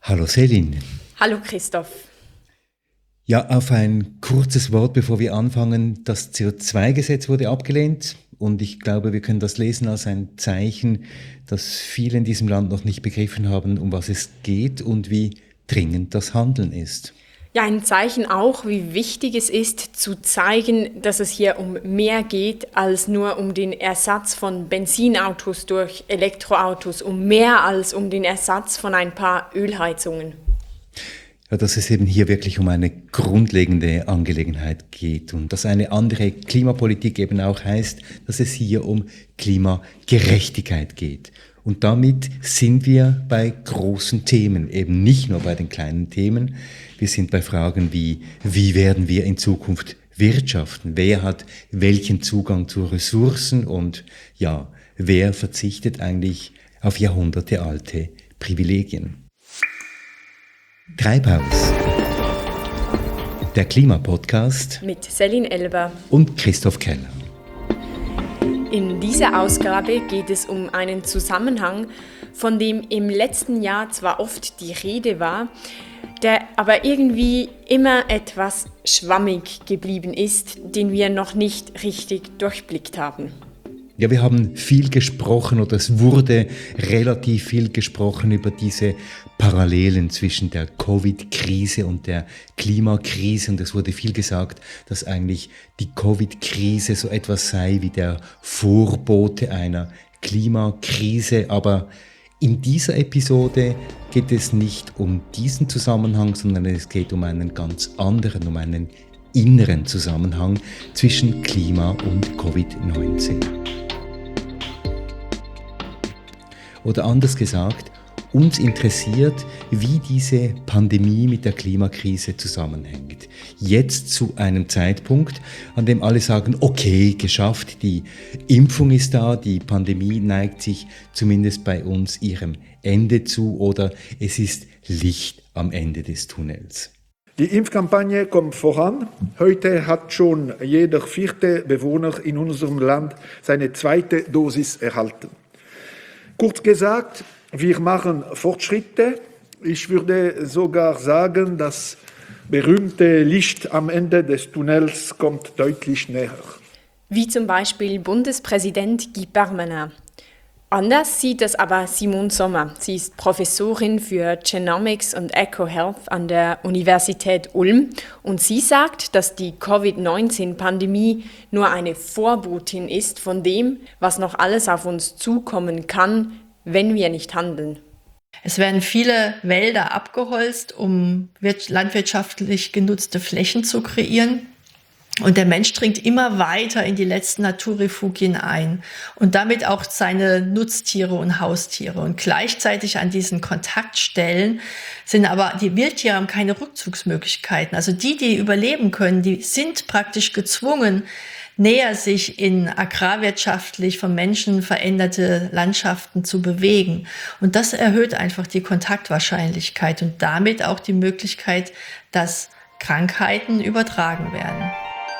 Hallo Selin. Hallo Christoph. Ja, auf ein kurzes Wort, bevor wir anfangen. Das CO2-Gesetz wurde abgelehnt und ich glaube, wir können das lesen als ein Zeichen, dass viele in diesem Land noch nicht begriffen haben, um was es geht und wie dringend das Handeln ist. Ja, ein Zeichen auch, wie wichtig es ist, zu zeigen, dass es hier um mehr geht, als nur um den Ersatz von Benzinautos durch Elektroautos, um mehr als um den Ersatz von ein paar Ölheizungen. Ja, dass es eben hier wirklich um eine grundlegende Angelegenheit geht und dass eine andere Klimapolitik eben auch heißt, dass es hier um Klimagerechtigkeit geht. Und damit sind wir bei großen Themen, eben nicht nur bei den kleinen Themen. Wir sind bei Fragen wie werden wir in Zukunft wirtschaften? Wer hat welchen Zugang zu Ressourcen? Und ja, wer verzichtet eigentlich auf jahrhundertealte Privilegien? Treibhaus, der Klimapodcast Mit Selin Elber und Christoph Keller. In dieser Ausgabe geht es um einen Zusammenhang, von dem im letzten Jahr zwar oft die Rede war, der aber irgendwie immer etwas schwammig geblieben ist, den wir noch nicht richtig durchblickt haben. Ja, wir haben viel gesprochen oder es wurde relativ viel gesprochen über diese Parallelen zwischen der Covid-Krise und der Klimakrise und es wurde viel gesagt, dass eigentlich die Covid-Krise so etwas sei wie der Vorbote einer Klimakrise, aber in dieser Episode geht es nicht um diesen Zusammenhang, sondern es geht um einen ganz anderen, um einen inneren Zusammenhang zwischen Klima und Covid-19. Oder anders gesagt, uns interessiert, wie diese Pandemie mit der Klimakrise zusammenhängt. Jetzt zu einem Zeitpunkt, an dem alle sagen, okay, geschafft, die Impfung ist da, die Pandemie neigt sich zumindest bei uns ihrem Ende zu oder es ist Licht am Ende des Tunnels. Die Impfkampagne kommt voran. Heute hat schon jeder vierte Bewohner in unserem Land seine zweite Dosis erhalten. Kurz gesagt, wir machen Fortschritte. Ich würde sogar sagen, das berühmte Licht am Ende des Tunnels kommt deutlich näher. Wie zum Beispiel Bundespräsident Guy Parmelin. Anders sieht es aber Simone Sommer. Sie ist Professorin für Genomics und EcoHealth an der Universität Ulm und sie sagt, dass die Covid-19-Pandemie nur eine Vorbotin ist von dem, was noch alles auf uns zukommen kann, wenn wir nicht handeln. Es werden viele Wälder abgeholzt, um landwirtschaftlich genutzte Flächen zu kreieren. Und der Mensch dringt immer weiter in die letzten Naturrefugien ein und damit auch seine Nutztiere und Haustiere. Und gleichzeitig an diesen Kontaktstellen sind aber die Wildtiere haben keine Rückzugsmöglichkeiten. Also die überleben können, die sind praktisch gezwungen, näher sich in agrarwirtschaftlich von Menschen veränderte Landschaften zu bewegen. Und das erhöht einfach die Kontaktwahrscheinlichkeit und damit auch die Möglichkeit, dass Krankheiten übertragen werden.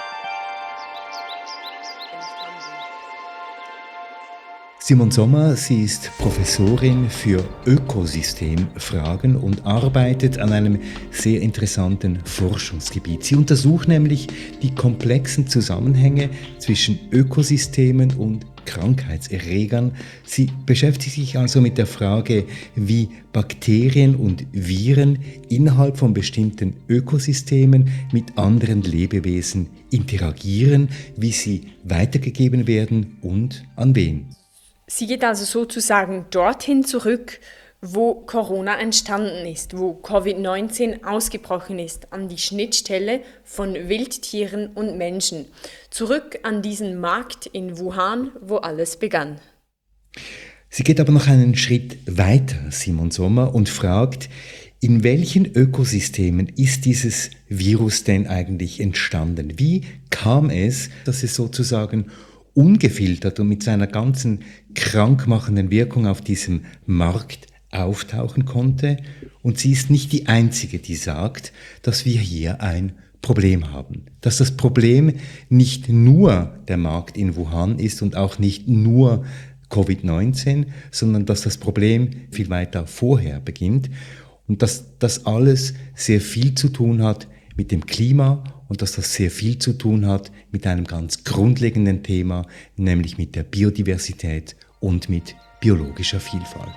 Simone Sommer, sie ist Professorin für Ökosystemfragen und arbeitet an einem sehr interessanten Forschungsgebiet. Sie untersucht nämlich die komplexen Zusammenhänge zwischen Ökosystemen und Krankheitserregern. Sie beschäftigt sich also mit der Frage, wie Bakterien und Viren innerhalb von bestimmten Ökosystemen mit anderen Lebewesen interagieren, wie sie weitergegeben werden und an wen. Sie geht also sozusagen dorthin zurück, wo Corona entstanden ist, wo Covid-19 ausgebrochen ist, an die Schnittstelle von Wildtieren und Menschen. Zurück an diesen Markt in Wuhan, wo alles begann. Sie geht aber noch einen Schritt weiter, Simone Sommer, und fragt, in welchen Ökosystemen ist dieses Virus denn eigentlich entstanden? Wie kam es, dass es sozusagen ungefiltert und mit seiner ganzen krankmachenden Wirkung auf diesem Markt auftauchen konnte? Und sie ist nicht die Einzige, die sagt, dass wir hier ein Problem haben. Dass das Problem nicht nur der Markt in Wuhan ist und auch nicht nur Covid-19, sondern dass das Problem viel weiter vorher beginnt. und dass das alles sehr viel zu tun hat mit dem Klima und dass das sehr viel zu tun hat mit einem ganz grundlegenden Thema, nämlich mit der Biodiversität und mit biologischer Vielfalt.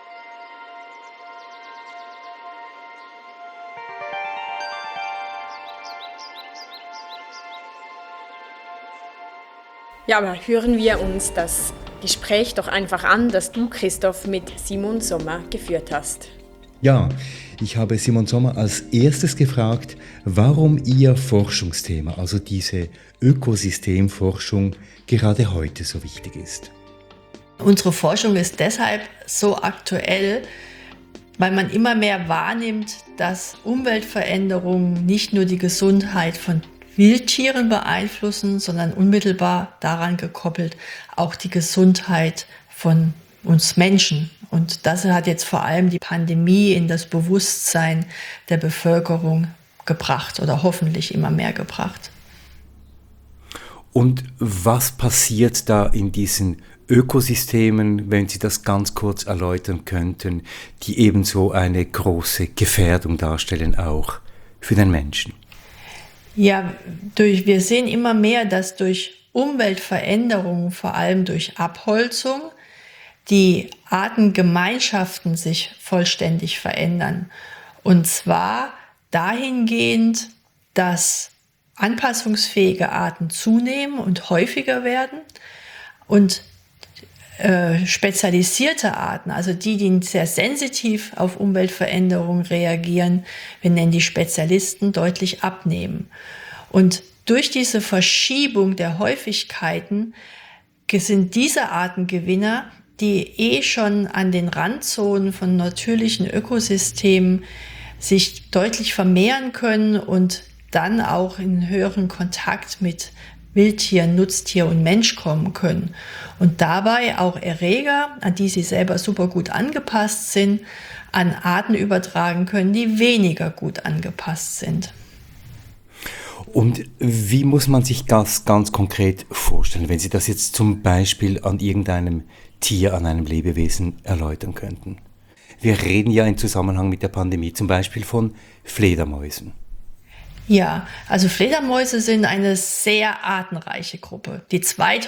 Ja, aber hören wir uns das Gespräch doch einfach an, das du, Christoph, mit Simon Sommer geführt hast. Ja, ich habe Simon Sommer als erstes gefragt, warum Ihr Forschungsthema, also diese Ökosystemforschung, gerade heute so wichtig ist. Unsere Forschung ist deshalb so aktuell, weil man immer mehr wahrnimmt, dass Umweltveränderungen nicht nur die Gesundheit von Wildtieren beeinflussen, sondern unmittelbar daran gekoppelt auch die Gesundheit von uns Menschen. Und das hat jetzt vor allem die Pandemie in das Bewusstsein der Bevölkerung gebracht oder hoffentlich immer mehr gebracht. Und was passiert da in diesen Ökosystemen, wenn Sie das ganz kurz erläutern könnten, die ebenso eine große Gefährdung darstellen, auch für den Menschen? Ja, wir sehen immer mehr, dass durch Umweltveränderungen, vor allem durch Abholzung, die Artengemeinschaften sich vollständig verändern. Und zwar dahingehend, dass anpassungsfähige Arten zunehmen und häufiger werden und spezialisierte Arten, also die sehr sensitiv auf Umweltveränderungen reagieren, wir nennen die Spezialisten, deutlich abnehmen. Und durch diese Verschiebung der Häufigkeiten sind diese Artengewinner, die schon an den Randzonen von natürlichen Ökosystemen sich deutlich vermehren können und dann auch in höheren Kontakt mit Wildtier, Nutztier und Mensch kommen können und dabei auch Erreger, an die sie selber super gut angepasst sind, an Arten übertragen können, die weniger gut angepasst sind. Und wie muss man sich das ganz konkret vorstellen, wenn Sie das jetzt zum Beispiel an irgendeinem Tier, an einem Lebewesen erläutern könnten? Wir reden ja im Zusammenhang mit der Pandemie zum Beispiel von Fledermäusen. Ja, also Fledermäuse sind eine sehr artenreiche Gruppe. Die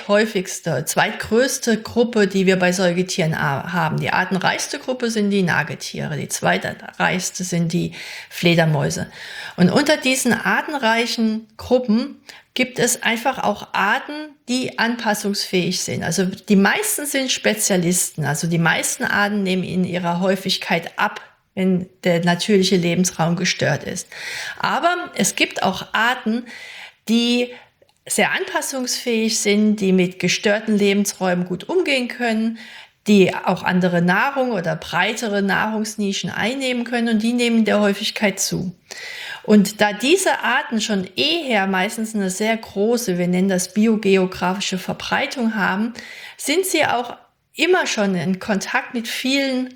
zweitgrößte Gruppe, die wir bei Säugetieren haben. Die artenreichste Gruppe sind die Nagetiere, die zweitreichste sind die Fledermäuse. Und unter diesen artenreichen Gruppen gibt es einfach auch Arten, die anpassungsfähig sind. Also die meisten sind Spezialisten, also die meisten Arten nehmen in ihrer Häufigkeit ab, wenn der natürliche Lebensraum gestört ist. Aber es gibt auch Arten, die sehr anpassungsfähig sind, die mit gestörten Lebensräumen gut umgehen können, die auch andere Nahrung oder breitere Nahrungsnischen einnehmen können und die nehmen der Häufigkeit zu. Und da diese Arten schon eher meistens eine sehr große, wir nennen das biogeografische Verbreitung haben, sind sie auch immer schon in Kontakt mit vielen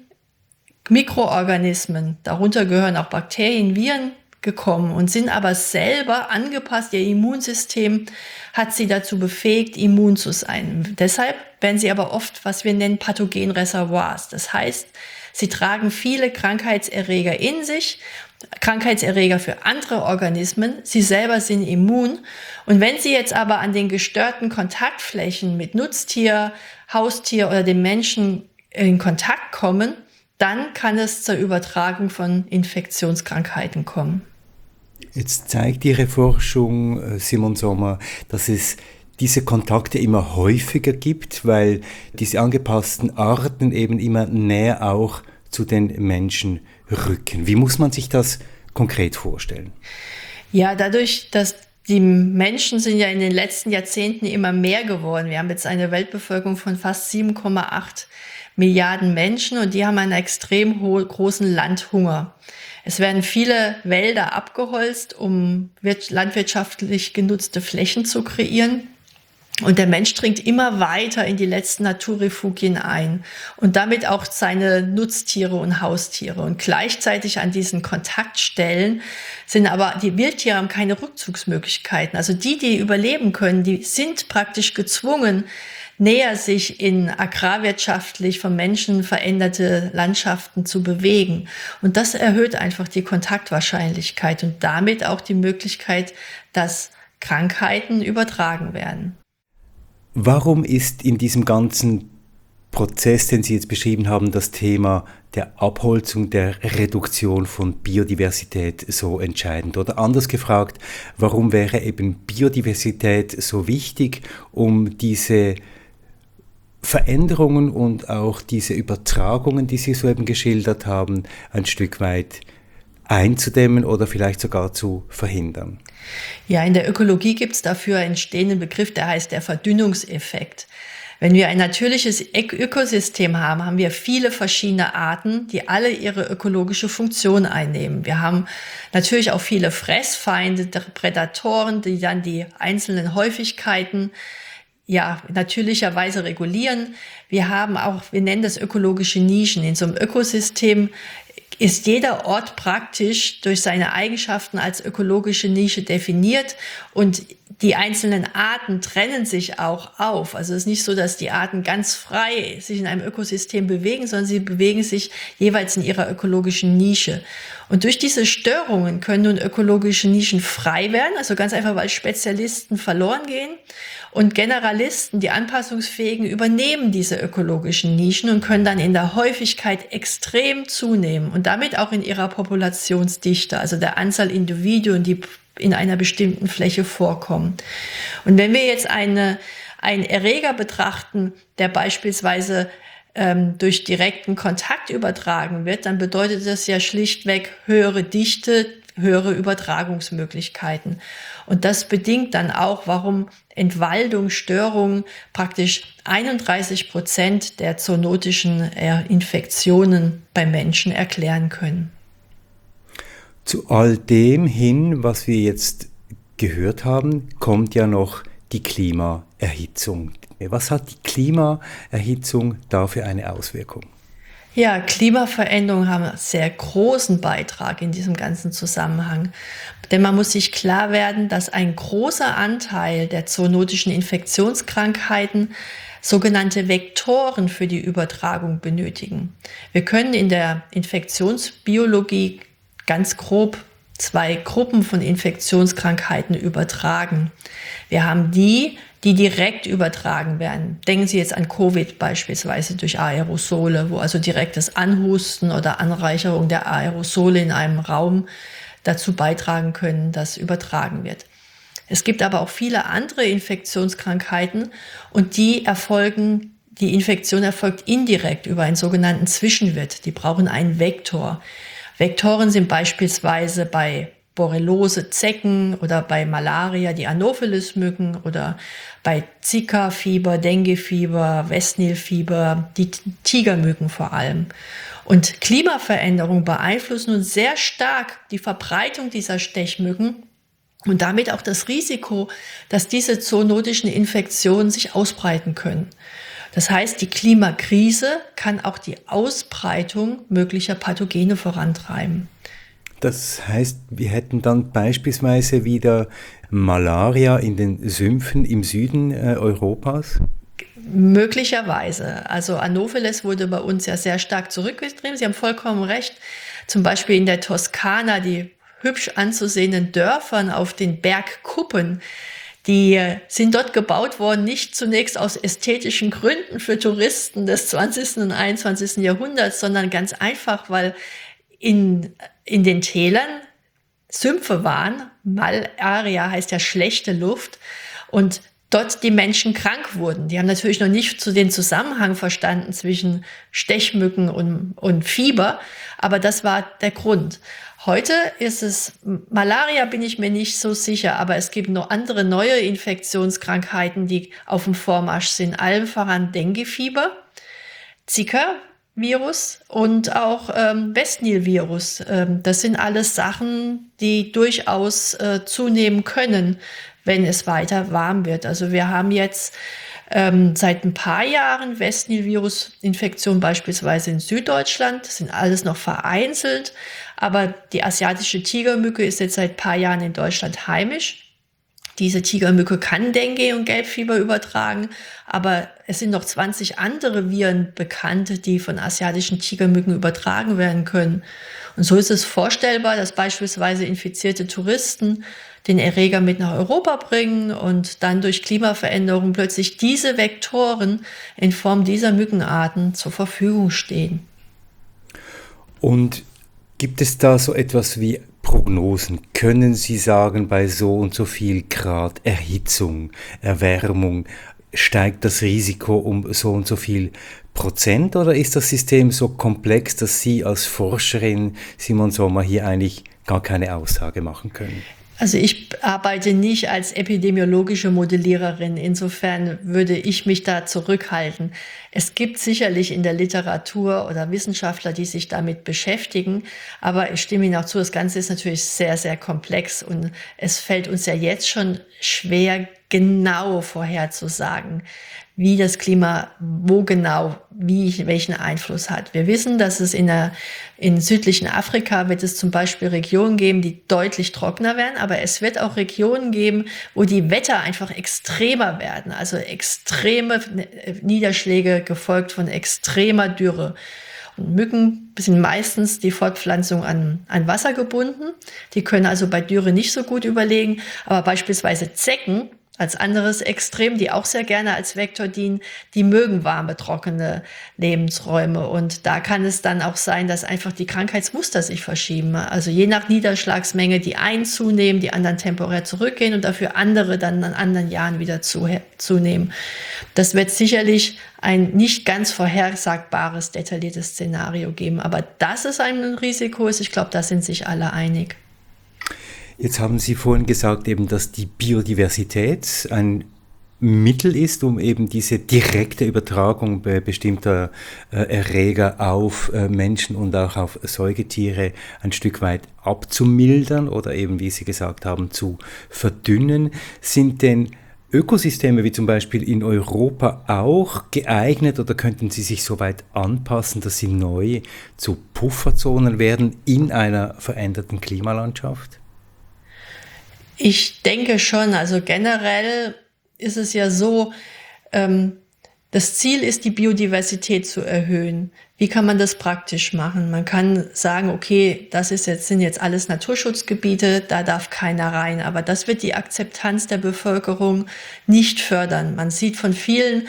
Mikroorganismen, darunter gehören auch Bakterien, Viren, gekommen und sind aber selber angepasst. Ihr Immunsystem hat sie dazu befähigt, immun zu sein. Deshalb werden sie aber oft, was wir nennen, Pathogenreservoirs. Das heißt, sie tragen viele Krankheitserreger in sich, Krankheitserreger für andere Organismen. Sie selber sind immun. Und wenn sie jetzt aber an den gestörten Kontaktflächen mit Nutztier, Haustier oder dem Menschen in Kontakt kommen, dann kann es zur Übertragung von Infektionskrankheiten kommen. Jetzt zeigt Ihre Forschung, Simon Sommer, dass es diese Kontakte immer häufiger gibt, weil diese angepassten Arten eben immer näher auch zu den Menschen rücken. Wie muss man sich das konkret vorstellen? Ja, dadurch, dass die Menschen sind ja in den letzten Jahrzehnten immer mehr geworden. Wir haben jetzt eine Weltbevölkerung von fast 7,8 Milliarden Menschen und die haben einen extrem großen Landhunger. Es werden viele Wälder abgeholzt, um landwirtschaftlich genutzte Flächen zu kreieren. Und der Mensch dringt immer weiter in die letzten Naturrefugien ein und damit auch seine Nutztiere und Haustiere. Und gleichzeitig an diesen Kontaktstellen sind aber die Wildtiere haben keine Rückzugsmöglichkeiten. Also die überleben können, die sind praktisch gezwungen, näher sich in agrarwirtschaftlich von Menschen veränderte Landschaften zu bewegen. Und das erhöht einfach die Kontaktwahrscheinlichkeit und damit auch die Möglichkeit, dass Krankheiten übertragen werden. Warum ist in diesem ganzen Prozess, den Sie jetzt beschrieben haben, das Thema der Abholzung, der Reduktion von Biodiversität so entscheidend? Oder anders gefragt, warum wäre eben Biodiversität so wichtig, um diese Veränderungen und auch diese Übertragungen, die Sie soeben geschildert haben, ein Stück weit einzudämmen oder vielleicht sogar zu verhindern? Ja, in der Ökologie gibt es dafür einen stehenden Begriff, der heißt der Verdünnungseffekt. Wenn wir ein natürliches Ökosystem haben, haben wir viele verschiedene Arten, die alle ihre ökologische Funktion einnehmen. Wir haben natürlich auch viele Fressfeinde, Prädatoren, die dann die einzelnen Häufigkeiten natürlicherweise regulieren. Wir haben auch, wir nennen das ökologische Nischen. In so einem Ökosystem ist jeder Ort praktisch durch seine Eigenschaften als ökologische Nische definiert und die einzelnen Arten trennen sich auch auf. Also es ist nicht so, dass die Arten ganz frei sich in einem Ökosystem bewegen, sondern sie bewegen sich jeweils in ihrer ökologischen Nische. Und durch diese Störungen können nun ökologische Nischen frei werden, also ganz einfach, weil Spezialisten verloren gehen. Und Generalisten, die Anpassungsfähigen, übernehmen diese ökologischen Nischen und können dann in der Häufigkeit extrem zunehmen und damit auch in ihrer Populationsdichte, also der Anzahl Individuen, die in einer bestimmten Fläche vorkommen. Und wenn wir jetzt einen Erreger betrachten, der beispielsweise durch direkten Kontakt übertragen wird, dann bedeutet das ja schlichtweg höhere Dichte, höhere Übertragungsmöglichkeiten. Und das bedingt dann auch, warum Entwaldung, Störungen praktisch 31% der zoonotischen Infektionen bei Menschen erklären können. Zu all dem hin, was wir jetzt gehört haben, kommt ja noch die Klimaerhitzung. Was hat die Klimaerhitzung da für eine Auswirkung? Ja, Klimaveränderungen haben einen sehr großen Beitrag in diesem ganzen Zusammenhang. Denn man muss sich klar werden, dass ein großer Anteil der zoonotischen Infektionskrankheiten sogenannte Vektoren für die Übertragung benötigen. Wir können in der Infektionsbiologie ganz grob 2 Gruppen von Infektionskrankheiten übertragen. Wir haben die direkt übertragen werden. Denken Sie jetzt an Covid beispielsweise durch Aerosole, wo also direktes Anhusten oder Anreicherung der Aerosole in einem Raum dazu beitragen können, dass übertragen wird. Es gibt aber auch viele andere Infektionskrankheiten und die Infektion erfolgt indirekt über einen sogenannten Zwischenwirt. Die brauchen einen Vektor. Vektoren sind beispielsweise bei Borreliose Zecken oder bei Malaria die Anopheles-Mücken oder bei Zika-Fieber, Dengue-Fieber, Westnil-Fieber, die Tigermücken vor allem. Und Klimaveränderungen beeinflussen nun sehr stark die Verbreitung dieser Stechmücken und damit auch das Risiko, dass diese zoonotischen Infektionen sich ausbreiten können. Das heißt, die Klimakrise kann auch die Ausbreitung möglicher Pathogene vorantreiben. Das heißt, wir hätten dann beispielsweise wieder Malaria in den Sümpfen im Süden Europas? Möglicherweise. Also Anopheles wurde bei uns ja sehr stark zurückgetrieben. Sie haben vollkommen recht. Zum Beispiel in der Toskana, die hübsch anzusehenden Dörfern auf den Bergkuppen, die sind dort gebaut worden, nicht zunächst aus ästhetischen Gründen für Touristen des 20. und 21. Jahrhunderts, sondern ganz einfach, weil in den Tälern Sümpfe waren. Malaria heißt ja schlechte Luft und dort die Menschen krank wurden. Die haben natürlich noch nicht den Zusammenhang verstanden zwischen Stechmücken und Fieber, aber das war der Grund. Heute ist es Malaria, bin ich mir nicht so sicher, aber es gibt noch andere neue Infektionskrankheiten, die auf dem Vormarsch sind. Allen voran Dengue-Fieber, Zika-Virus und auch Westnil-Virus. Das sind alles Sachen, die durchaus zunehmen können, wenn es weiter warm wird. Also wir haben jetzt seit ein paar Jahren Westnil-Virus-Infektionen beispielsweise in Süddeutschland. Das sind alles noch vereinzelt, aber die asiatische Tigermücke ist jetzt seit ein paar Jahren in Deutschland heimisch. Diese Tigermücke kann Dengue und Gelbfieber übertragen, aber es sind noch 20 andere Viren bekannt, die von asiatischen Tigermücken übertragen werden können. Und so ist es vorstellbar, dass beispielsweise infizierte Touristen den Erreger mit nach Europa bringen und dann durch Klimaveränderung plötzlich diese Vektoren in Form dieser Mückenarten zur Verfügung stehen. Und gibt es da so etwas wie Prognosen? Können Sie sagen, bei so und so viel Grad Erhitzung, Erwärmung, steigt das Risiko um so und so viel Prozent, oder ist das System so komplex, dass Sie als Forscherin Simon Sommer hier eigentlich gar keine Aussage machen können? Also ich arbeite nicht als epidemiologische Modelliererin. Insofern würde ich mich da zurückhalten. Es gibt sicherlich in der Literatur oder Wissenschaftler, die sich damit beschäftigen. Aber ich stimme Ihnen auch zu, das Ganze ist natürlich sehr, sehr komplex. Und es fällt uns ja jetzt schon schwer, genau vorherzusagen, wie das Klima, wo genau, welchen Einfluss hat. Wir wissen, dass es in südlichen Afrika wird es zum Beispiel Regionen geben, die deutlich trockener werden, aber es wird auch Regionen geben, wo die Wetter einfach extremer werden, also extreme Niederschläge gefolgt von extremer Dürre. Und Mücken sind meistens die Fortpflanzung an Wasser gebunden. Die können also bei Dürre nicht so gut überlegen, aber beispielsweise Zecken als anderes Extrem, die auch sehr gerne als Vektor dienen, die mögen warme, trockene Lebensräume. Und da kann es dann auch sein, dass einfach die Krankheitsmuster sich verschieben. Also je nach Niederschlagsmenge die einen zunehmen, die anderen temporär zurückgehen und dafür andere dann an anderen Jahren wieder zunehmen. Das wird sicherlich ein nicht ganz vorhersagbares, detailliertes Szenario geben. Aber dass es ein Risiko ist, ich glaube, da sind sich alle einig. Jetzt haben Sie vorhin gesagt, eben, dass die Biodiversität ein Mittel ist, um eben diese direkte Übertragung bestimmter Erreger auf Menschen und auch auf Säugetiere ein Stück weit abzumildern oder eben, wie Sie gesagt haben, zu verdünnen. Sind denn Ökosysteme wie zum Beispiel in Europa auch geeignet oder könnten sie sich so weit anpassen, dass sie neu zu Pufferzonen werden in einer veränderten Klimalandschaft? Ich denke schon, also generell ist es ja so, das Ziel ist, die Biodiversität zu erhöhen. Wie kann man das praktisch machen? Man kann sagen, okay, sind jetzt alles Naturschutzgebiete, da darf keiner rein. Aber das wird die Akzeptanz der Bevölkerung nicht fördern. Man sieht von vielen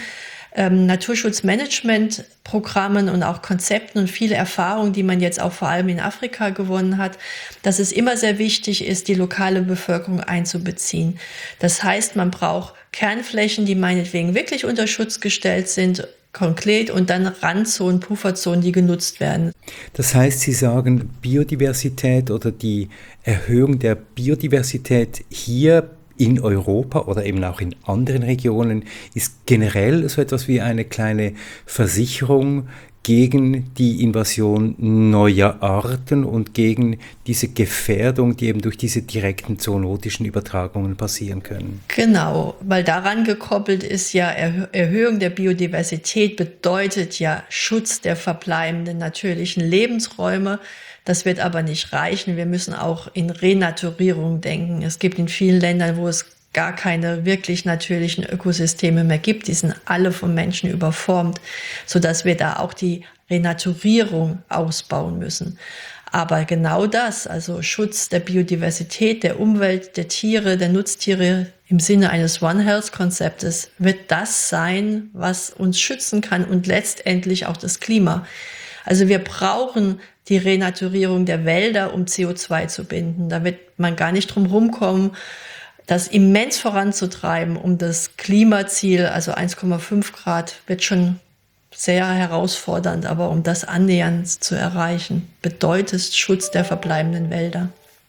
Naturschutzmanagementprogrammen und auch Konzepten und viele Erfahrungen, die man jetzt auch vor allem in Afrika gewonnen hat, dass es immer sehr wichtig ist, die lokale Bevölkerung einzubeziehen. Das heißt, man braucht Kernflächen, die meinetwegen wirklich unter Schutz gestellt sind, konkret, und dann Randzonen, Pufferzonen, die genutzt werden. Das heißt, Sie sagen, Biodiversität oder die Erhöhung der Biodiversität hier in Europa oder eben auch in anderen Regionen ist generell so etwas wie eine kleine Versicherung gegen die Invasion neuer Arten und gegen diese Gefährdung, die eben durch diese direkten zoonotischen Übertragungen passieren können. Genau, weil daran gekoppelt ist ja, Erhöhung der Biodiversität bedeutet ja Schutz der verbleibenden natürlichen Lebensräume. Das wird aber nicht reichen. Wir müssen auch in Renaturierung denken. Es gibt in vielen Ländern, wo es gar keine wirklich natürlichen Ökosysteme mehr gibt. Die sind alle vom Menschen überformt, sodass wir da auch die Renaturierung ausbauen müssen. Aber genau das, also Schutz der Biodiversität, der Umwelt, der Tiere, der Nutztiere im Sinne eines One Health-Konzeptes, wird das sein, was uns schützen kann und letztendlich auch das Klima. Also wir brauchen die Renaturierung der Wälder, um CO2 zu binden. Da wird man gar nicht drum rumkommen, das immens voranzutreiben, um das Klimaziel, also 1,5 Grad, wird schon sehr herausfordernd, aber um das annähernd zu erreichen, bedeutet Schutz der verbleibenden Wälder.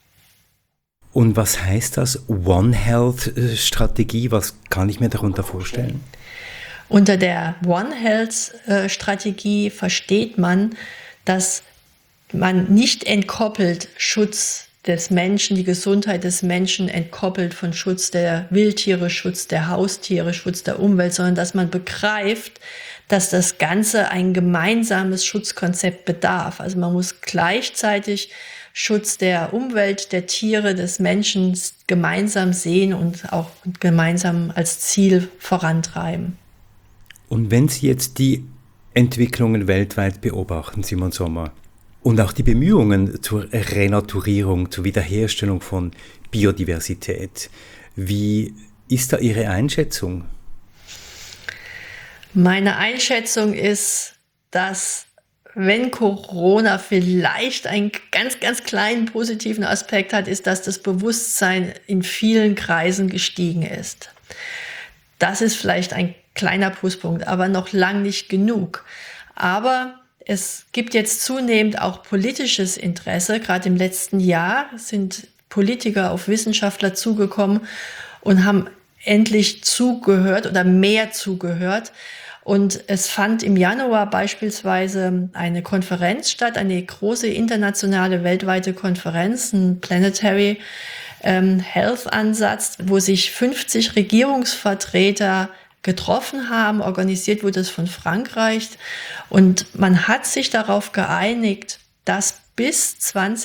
Und was heißt das One Health Strategie? Was kann ich mir darunter vorstellen? Unter der One Health Strategie versteht man, dass man nicht entkoppelt Schutz des Menschen, die Gesundheit des Menschen entkoppelt von Schutz der Wildtiere, Schutz der Haustiere, Schutz der Umwelt, sondern dass man begreift, dass das Ganze ein gemeinsames Schutzkonzept bedarf. Also man muss gleichzeitig Schutz der Umwelt, der Tiere, des Menschen gemeinsam sehen und auch gemeinsam als Ziel vorantreiben. Und wenn Sie jetzt die Entwicklungen weltweit beobachten, Simon Sommer, und auch die Bemühungen zur Renaturierung, zur Wiederherstellung von Biodiversität, wie ist da Ihre Einschätzung? Meine Einschätzung ist, dass wenn Corona vielleicht einen ganz, ganz kleinen positiven Aspekt hat, ist, dass das Bewusstsein in vielen Kreisen gestiegen ist. Das ist vielleicht ein kleiner Pluspunkt, aber noch lang nicht genug. Aber es gibt jetzt zunehmend auch politisches Interesse. Gerade im letzten Jahr sind Politiker auf Wissenschaftler zugekommen und haben endlich zugehört oder mehr zugehört. Und es fand im Januar beispielsweise eine Konferenz statt, eine große internationale weltweite Konferenz, ein Planetary Health Ansatz, wo sich 50 Regierungsvertreter getroffen haben. Organisiert wurde es von Frankreich. Und man hat sich darauf geeinigt, dass bis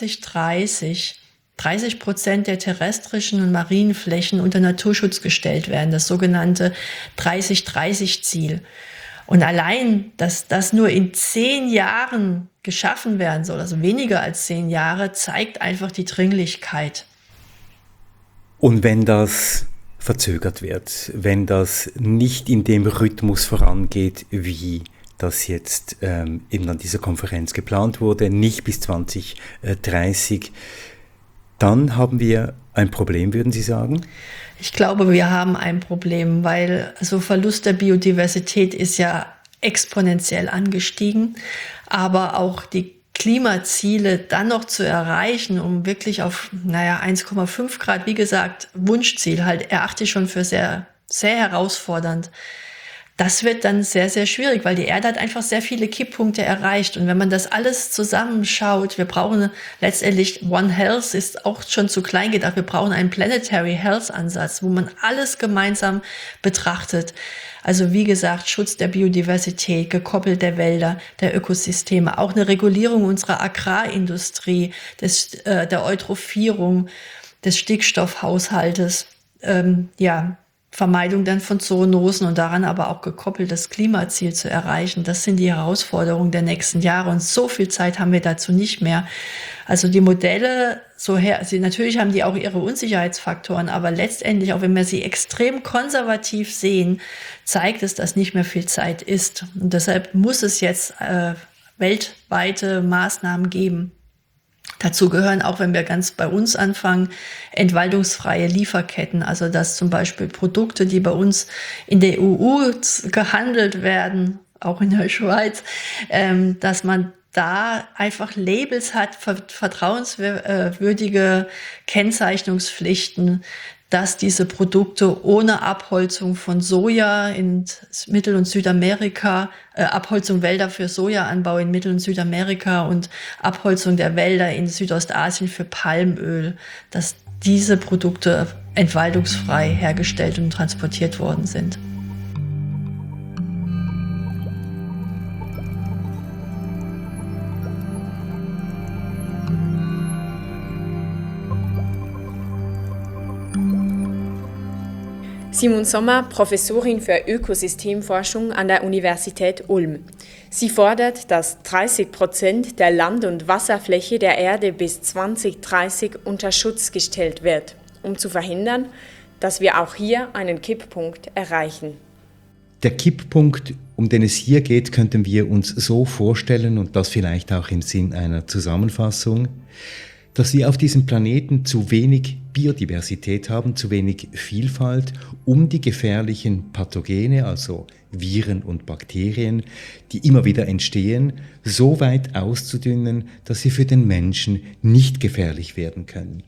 2030 30% der terrestrischen und marinen Flächen unter Naturschutz gestellt werden, das sogenannte 30-30-Ziel. Und allein, dass das nur in 10 Jahren geschaffen werden soll, also weniger als 10 Jahre, zeigt einfach die Dringlichkeit. Und wenn das verzögert wird, wenn das nicht in dem Rhythmus vorangeht, wie das jetzt eben an dieser Konferenz geplant wurde, nicht bis 2030, dann haben wir ein Problem, würden Sie sagen? Ich glaube, wir haben ein Problem, weil so Verlust der Biodiversität ist ja exponentiell angestiegen, aber auch die Klimaziele dann noch zu erreichen, um wirklich auf 1,5 Grad, wie gesagt, Wunschziel, halt erachte ich schon für sehr, sehr herausfordernd. Das wird dann sehr, sehr schwierig, weil die Erde hat einfach sehr viele Kipppunkte erreicht. Und wenn man das alles zusammenschaut, wir brauchen letztendlich One Health ist auch schon zu klein gedacht. Wir brauchen einen Planetary Health Ansatz, wo man alles gemeinsam betrachtet. Also wie gesagt, Schutz der Biodiversität, gekoppelt der Wälder, der Ökosysteme, auch eine Regulierung unserer Agrarindustrie, der Eutrophierung, des Stickstoffhaushaltes, Vermeidung dann von Zoonosen und daran aber auch gekoppelt das Klimaziel zu erreichen. Das sind die Herausforderungen der nächsten Jahre und so viel Zeit haben wir dazu nicht mehr. Also die Modelle, natürlich haben die auch ihre Unsicherheitsfaktoren, aber letztendlich, auch wenn wir sie extrem konservativ sehen, zeigt es, dass nicht mehr viel Zeit ist. Und deshalb muss es jetzt weltweite Maßnahmen geben. Dazu gehören auch, wenn wir ganz bei uns anfangen, entwaldungsfreie Lieferketten. Also dass zum Beispiel Produkte, die bei uns in der EU gehandelt werden, auch in der Schweiz, dass man da einfach Labels hat, vertrauenswürdige Kennzeichnungspflichten, dass diese Produkte ohne Abholzung von Soja in Mittel- und Südamerika, Abholzung Wälder für Sojaanbau in Mittel- und Südamerika und Abholzung der Wälder in Südostasien für Palmöl, dass diese Produkte entwaldungsfrei hergestellt und transportiert worden sind. Simon Sommer, Professorin für Ökosystemforschung an der Universität Ulm. Sie fordert, dass 30% der Land- und Wasserfläche der Erde bis 2030 unter Schutz gestellt wird, um zu verhindern, dass wir auch hier einen Kipppunkt erreichen. Der Kipppunkt, um den es hier geht, könnten wir uns so vorstellen, und das vielleicht auch im Sinn einer Zusammenfassung, dass wir auf diesem Planeten zu wenig Biodiversität haben, zu wenig Vielfalt, um die gefährlichen Pathogene, also Viren und Bakterien, die immer wieder entstehen, so weit auszudünnen, dass sie für den Menschen nicht gefährlich werden können.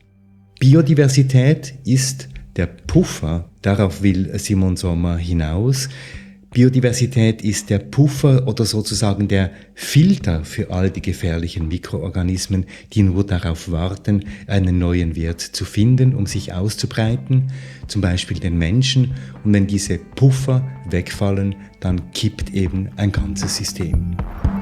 Biodiversität ist der Puffer, darauf will Simon Sommer hinaus, Biodiversität ist der Puffer oder sozusagen der Filter für all die gefährlichen Mikroorganismen, die nur darauf warten, einen neuen Wirt zu finden, um sich auszubreiten, zum Beispiel den Menschen. Und wenn diese Puffer wegfallen, dann kippt eben ein ganzes System.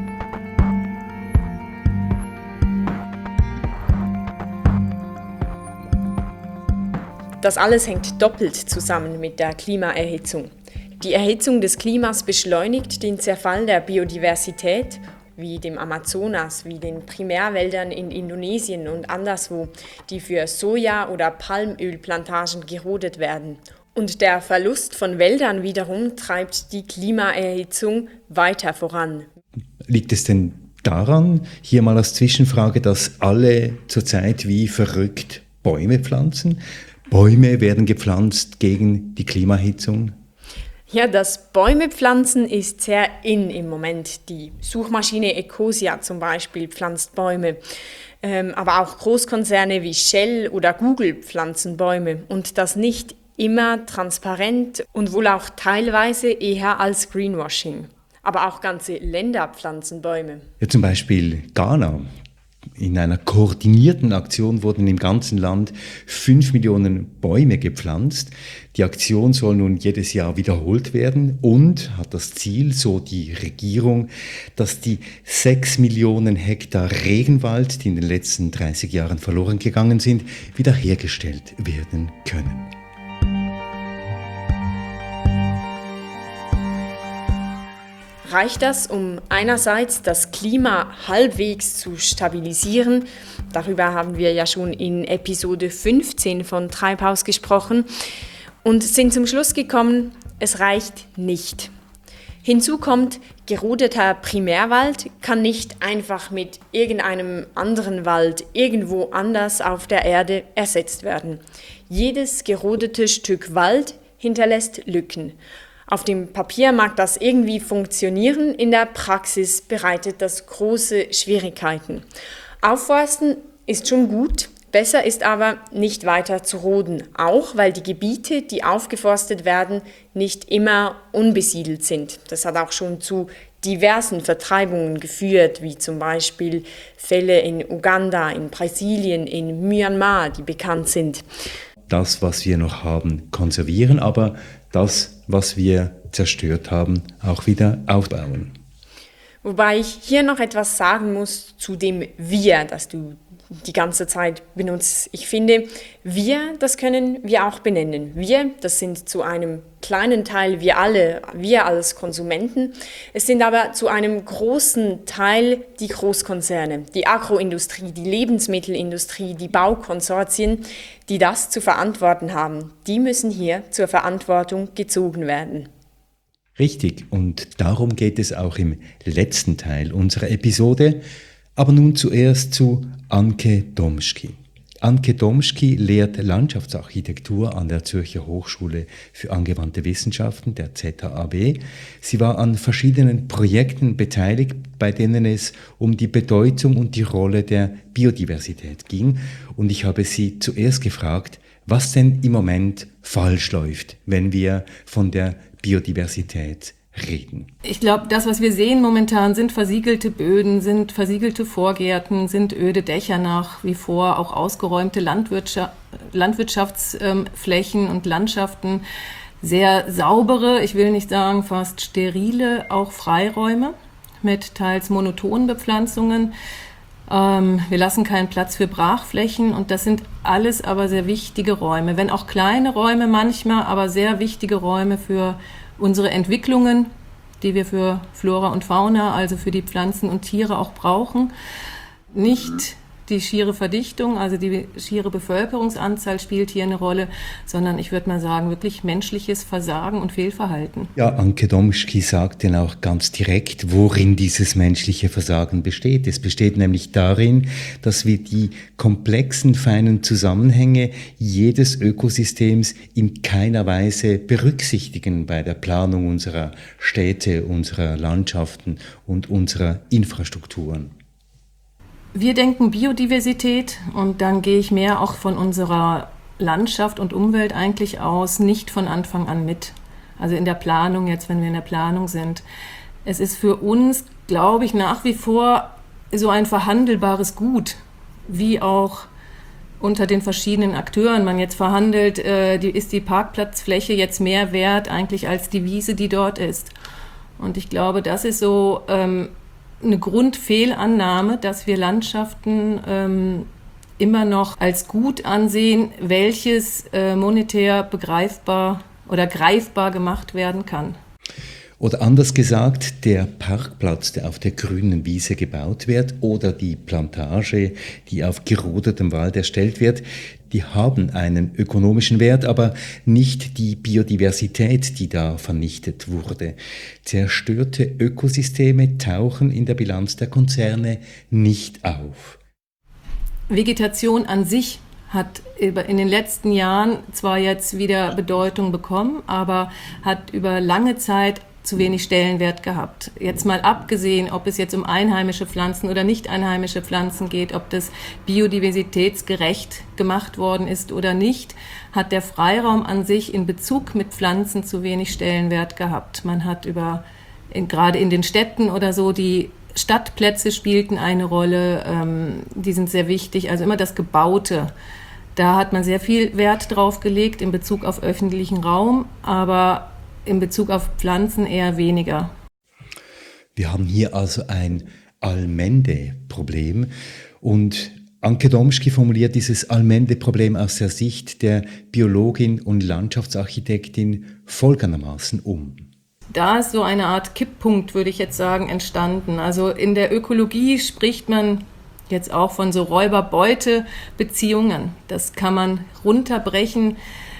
Das alles hängt doppelt zusammen mit der Klimaerhitzung. Die Erhitzung des Klimas beschleunigt den Zerfall der Biodiversität, wie dem Amazonas, wie den Primärwäldern in Indonesien und anderswo, die für Soja- oder Palmölplantagen gerodet werden. Und der Verlust von Wäldern wiederum treibt die Klimaerhitzung weiter voran. Liegt es denn daran, hier mal als Zwischenfrage, dass alle zurzeit wie verrückt Bäume pflanzen? Bäume werden gepflanzt gegen die Klimaerhitzung? Ja, das Bäume pflanzen ist sehr in im Moment. Die Suchmaschine Ecosia zum Beispiel pflanzt Bäume. Aber auch Großkonzerne wie Shell oder Google pflanzen Bäume. Und das nicht immer transparent und wohl auch teilweise eher als Greenwashing. Aber auch ganze Länder pflanzen Bäume. Ja, zum Beispiel Ghana. In einer koordinierten Aktion wurden im ganzen Land 5 Millionen Bäume gepflanzt. Die Aktion soll nun jedes Jahr wiederholt werden und hat das Ziel, so die Regierung, dass die 6 Millionen Hektar Regenwald, die in den letzten 30 Jahren verloren gegangen sind, wiederhergestellt werden können. Reicht das, um einerseits das Klima halbwegs zu stabilisieren? Darüber haben wir ja schon in Episode 15 von Treibhaus gesprochen und sind zum Schluss gekommen, es reicht nicht. Hinzu kommt, gerodeter Primärwald kann nicht einfach mit irgendeinem anderen Wald irgendwo anders auf der Erde ersetzt werden. Jedes gerodete Stück Wald hinterlässt Lücken. Auf dem Papier mag das irgendwie funktionieren, in der Praxis bereitet das große Schwierigkeiten. Aufforsten ist schon gut, besser ist aber nicht weiter zu roden, auch weil die Gebiete, die aufgeforstet werden, nicht immer unbesiedelt sind. Das hat auch schon zu diversen Vertreibungen geführt, wie zum Beispiel Fälle in Uganda, in Brasilien, in Myanmar, die bekannt sind. Das, was wir noch haben, konservieren, aber das, was wir zerstört haben, auch wieder aufbauen. Wobei ich hier noch etwas sagen muss zu dem Wir, das du die ganze Zeit benutzt. Ich finde, wir, das können wir auch benennen. Wir, das sind zu einem kleinen Teil wir alle, wir als Konsumenten. Es sind aber zu einem großen Teil die Großkonzerne, die Agroindustrie, die Lebensmittelindustrie, die Baukonsortien, die das zu verantworten haben. Die müssen hier zur Verantwortung gezogen werden. Richtig, und darum geht es auch im letzten Teil unserer Episode. Aber nun zuerst zu Anke Domschky. Anke Domschky lehrt Landschaftsarchitektur an der Zürcher Hochschule für angewandte Wissenschaften, der ZHAW. Sie war an verschiedenen Projekten beteiligt, bei denen es um die Bedeutung und die Rolle der Biodiversität ging. Und ich habe sie zuerst gefragt, was denn im Moment falsch läuft, wenn wir von der Biodiversität reden. Ich glaube, das, was wir sehen momentan, sind versiegelte Böden, sind versiegelte Vorgärten, sind öde Dächer nach wie vor, auch ausgeräumte Landwirtschaftsflächen und Landschaften, sehr saubere, ich will nicht sagen fast sterile, auch Freiräume mit teils monotonen Bepflanzungen. Wir lassen keinen Platz für Brachflächen und das sind alles aber sehr wichtige Räume, wenn auch kleine Räume manchmal, aber sehr wichtige Räume für unsere Entwicklungen, die wir für Flora und Fauna, also für die Pflanzen und Tiere auch brauchen. Nicht die schiere Verdichtung, also die schiere Bevölkerungsanzahl spielt hier eine Rolle, sondern ich würde mal sagen, wirklich menschliches Versagen und Fehlverhalten. Ja, Anke Domschky sagt denn auch ganz direkt, worin dieses menschliche Versagen besteht. Es besteht nämlich darin, dass wir die komplexen, feinen Zusammenhänge jedes Ökosystems in keiner Weise berücksichtigen bei der Planung unserer Städte, unserer Landschaften und unserer Infrastrukturen. Wir denken Biodiversität und dann gehe ich mehr auch von unserer Landschaft und Umwelt eigentlich aus, nicht von Anfang an mit. Also in der Planung jetzt, wenn wir in der Planung sind. Es ist für uns, glaube ich, nach wie vor so ein verhandelbares Gut, wie auch unter den verschiedenen Akteuren man jetzt verhandelt, ist die Parkplatzfläche jetzt mehr wert eigentlich als die Wiese, die dort ist. Und ich glaube, das ist so eine Grundfehlannahme, dass wir Landschaften immer noch als gut ansehen, welches monetär begreifbar oder greifbar gemacht werden kann. Oder anders gesagt, der Parkplatz, der auf der grünen Wiese gebaut wird, oder die Plantage, die auf gerodetem Wald erstellt wird, die haben einen ökonomischen Wert, aber nicht die Biodiversität, die da vernichtet wurde. Zerstörte Ökosysteme tauchen in der Bilanz der Konzerne nicht auf. Vegetation an sich hat in den letzten Jahren zwar jetzt wieder Bedeutung bekommen, aber hat über lange Zeit zu wenig Stellenwert gehabt. Jetzt mal abgesehen, ob es jetzt um einheimische Pflanzen oder nicht einheimische Pflanzen geht, ob das biodiversitätsgerecht gemacht worden ist oder nicht, hat der Freiraum an sich in Bezug mit Pflanzen zu wenig Stellenwert gehabt. Man hat gerade in den Städten oder so, die Stadtplätze spielten eine Rolle, die sind sehr wichtig, also immer das Gebaute. Da hat man sehr viel Wert drauf gelegt in Bezug auf öffentlichen Raum, aber in Bezug auf Pflanzen eher weniger. Wir haben hier also ein Allmende-Problem und Anke Domschki formuliert dieses Allmende-Problem aus der Sicht der Biologin und Landschaftsarchitektin folgendermaßen um. Da ist so eine Art Kipppunkt, würde ich jetzt sagen, entstanden. Also in der Ökologie spricht man jetzt auch von so Räuber-Beute-Beziehungen. Das kann man runterbrechen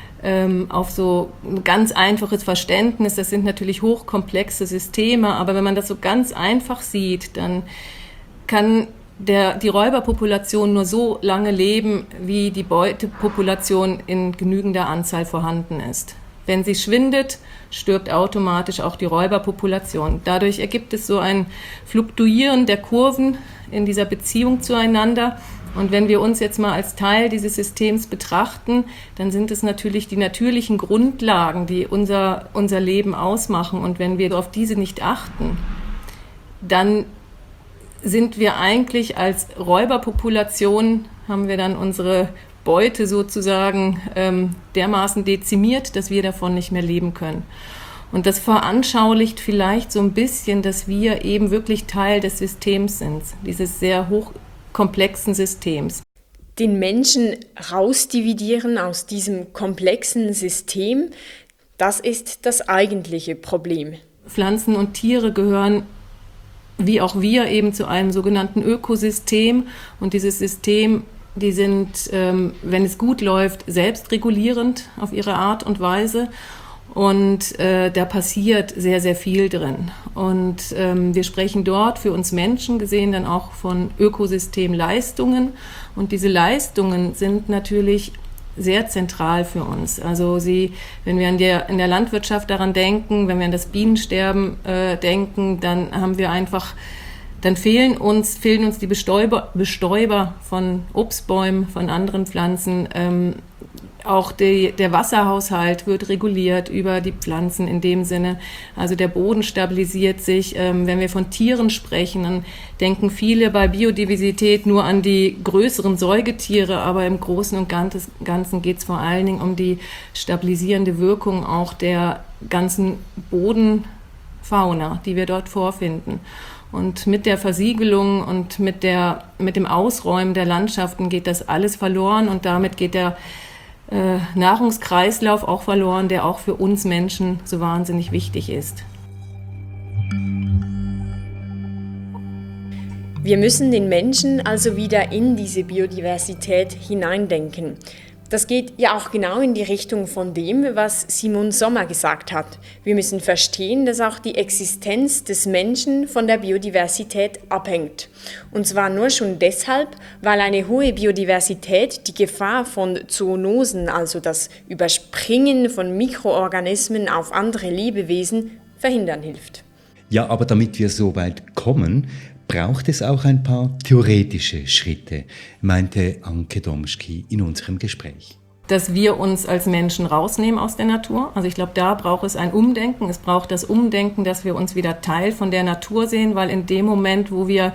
auf so ein ganz einfaches Verständnis. Das sind natürlich hochkomplexe Systeme, aber wenn man das so ganz einfach sieht, dann kann die Räuberpopulation nur so lange leben, wie die Beutepopulation in genügender Anzahl vorhanden ist. Wenn sie schwindet, stirbt automatisch auch die Räuberpopulation. Dadurch ergibt es so ein Fluktuieren der Kurven in dieser Beziehung zueinander. Und wenn wir uns jetzt mal als Teil dieses Systems betrachten, dann sind es natürlich die natürlichen Grundlagen, die unser Leben ausmachen. Und wenn wir auf diese nicht achten, dann sind wir eigentlich als Räuberpopulation, haben wir dann unsere Beute sozusagen dermaßen dezimiert, dass wir davon nicht mehr leben können. Und das veranschaulicht vielleicht so ein bisschen, dass wir eben wirklich Teil des Systems sind, dieses sehr hochkomplexen Systems. Den Menschen rausdividieren aus diesem komplexen System, das ist das eigentliche Problem. Pflanzen und Tiere gehören, wie auch wir, eben zu einem sogenannten Ökosystem. Und dieses System, die sind, wenn es gut läuft, selbstregulierend auf ihre Art und Weise. Und da passiert sehr, sehr viel drin. Und wir sprechen dort für uns Menschen gesehen dann auch von Ökosystemleistungen. Und diese Leistungen sind natürlich sehr zentral für uns. Also wenn wir in der Landwirtschaft daran denken, wenn wir an das Bienensterben denken, dann fehlen uns die Bestäuber von Obstbäumen, von anderen Pflanzen. Auch der Wasserhaushalt wird reguliert über die Pflanzen in dem Sinne. Also der Boden stabilisiert sich. Wenn wir von Tieren sprechen, dann denken viele bei Biodiversität nur an die größeren Säugetiere, aber im Großen und Ganzen geht es vor allen Dingen um die stabilisierende Wirkung auch der ganzen Bodenfauna, die wir dort vorfinden. Und mit der Versiegelung und mit dem Ausräumen der Landschaften geht das alles verloren und damit geht der Nahrungskreislauf auch verloren, der auch für uns Menschen so wahnsinnig wichtig ist. Wir müssen den Menschen also wieder in diese Biodiversität hineindenken. Das geht ja auch genau in die Richtung von dem, was Simon Sommer gesagt hat. Wir müssen verstehen, dass auch die Existenz des Menschen von der Biodiversität abhängt. Und zwar nur schon deshalb, weil eine hohe Biodiversität die Gefahr von Zoonosen, also das Überspringen von Mikroorganismen auf andere Lebewesen, verhindern hilft. Ja, aber damit wir so weit kommen, braucht es auch ein paar theoretische Schritte, meinte Anke Domschki in unserem Gespräch. dass wir uns als Menschen rausnehmen aus der Natur. Also ich glaube, da braucht es ein Umdenken. Es braucht das Umdenken, dass wir uns wieder Teil von der Natur sehen, weil in dem Moment, wo wir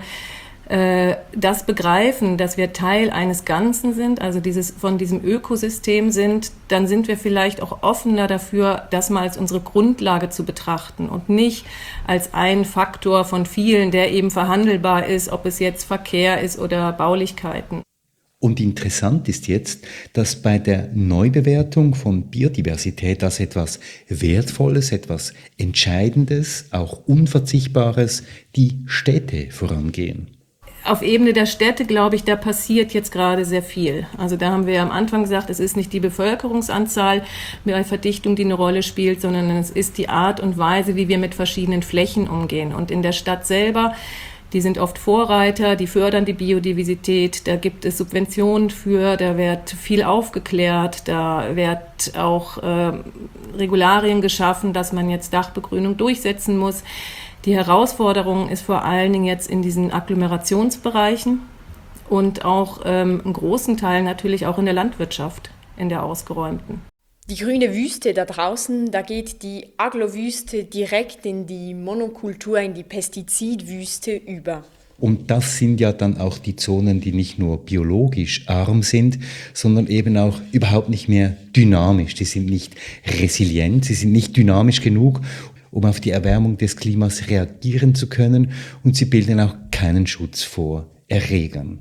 das begreifen, dass wir Teil eines Ganzen sind, also von diesem Ökosystem sind, dann sind wir vielleicht auch offener dafür, das mal als unsere Grundlage zu betrachten und nicht als ein Faktor von vielen, der eben verhandelbar ist, ob es jetzt Verkehr ist oder Baulichkeiten. Und interessant ist jetzt, dass bei der Neubewertung von Biodiversität als etwas Wertvolles, etwas Entscheidendes, auch Unverzichtbares, die Städte vorangehen. Auf Ebene der Städte, glaube ich, da passiert jetzt gerade sehr viel. Also da haben wir am Anfang gesagt, es ist nicht die Bevölkerungsanzahl bei Verdichtung, die eine Rolle spielt, sondern es ist die Art und Weise, wie wir mit verschiedenen Flächen umgehen. Und in der Stadt selber, die sind oft Vorreiter, die fördern die Biodiversität, da gibt es Subventionen für, da wird viel aufgeklärt, da wird auch Regularien geschaffen, dass man jetzt Dachbegrünung durchsetzen muss. Die Herausforderung ist vor allen Dingen jetzt in diesen Agglomerationsbereichen und auch einen großen Teil natürlich auch in der Landwirtschaft, in der ausgeräumten. Die grüne Wüste da draußen, da geht die Agglowüste direkt in die Monokultur, in die Pestizidwüste über. Und das sind ja dann auch die Zonen, die nicht nur biologisch arm sind, sondern eben auch überhaupt nicht mehr dynamisch. Die sind nicht resilient, sie sind nicht dynamisch genug, um auf die Erwärmung des Klimas reagieren zu können, und sie bilden auch keinen Schutz vor Erregern.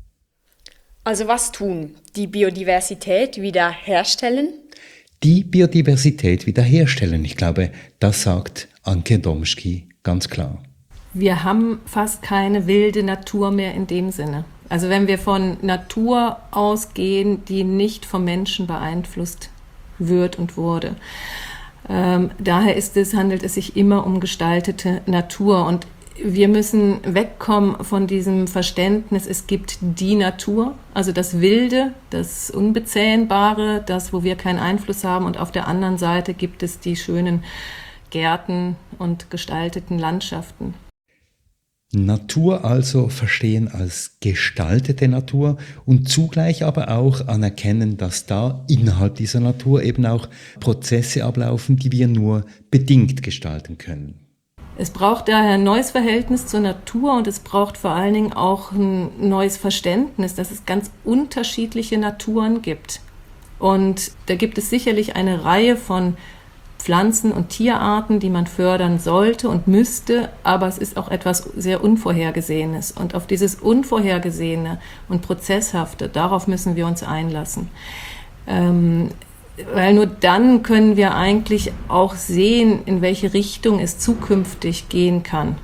Also was tun? Die Biodiversität wiederherstellen? Die Biodiversität wiederherstellen. Ich glaube, das sagt Anke Domschki ganz klar. Wir haben fast keine wilde Natur mehr in dem Sinne. Also wenn wir von Natur ausgehen, die nicht vom Menschen beeinflusst wird und wurde. Daher handelt es sich immer um gestaltete Natur, und wir müssen wegkommen von diesem Verständnis, es gibt die Natur, also das Wilde, das Unbezähmbare, das, wo wir keinen Einfluss haben, und auf der anderen Seite gibt es die schönen Gärten und gestalteten Landschaften. Natur also verstehen als gestaltete Natur und zugleich aber auch anerkennen, dass da innerhalb dieser Natur eben auch Prozesse ablaufen, die wir nur bedingt gestalten können. Es braucht daher ein neues Verhältnis zur Natur, und es braucht vor allen Dingen auch ein neues Verständnis, dass es ganz unterschiedliche Naturen gibt. Und da gibt es sicherlich eine Reihe von Pflanzen- und Tierarten, die man fördern sollte und müsste, aber es ist auch etwas sehr Unvorhergesehenes. Und auf dieses Unvorhergesehene und Prozesshafte, darauf müssen wir uns einlassen. Weil nur dann können wir eigentlich auch sehen, in welche Richtung es zukünftig gehen kann.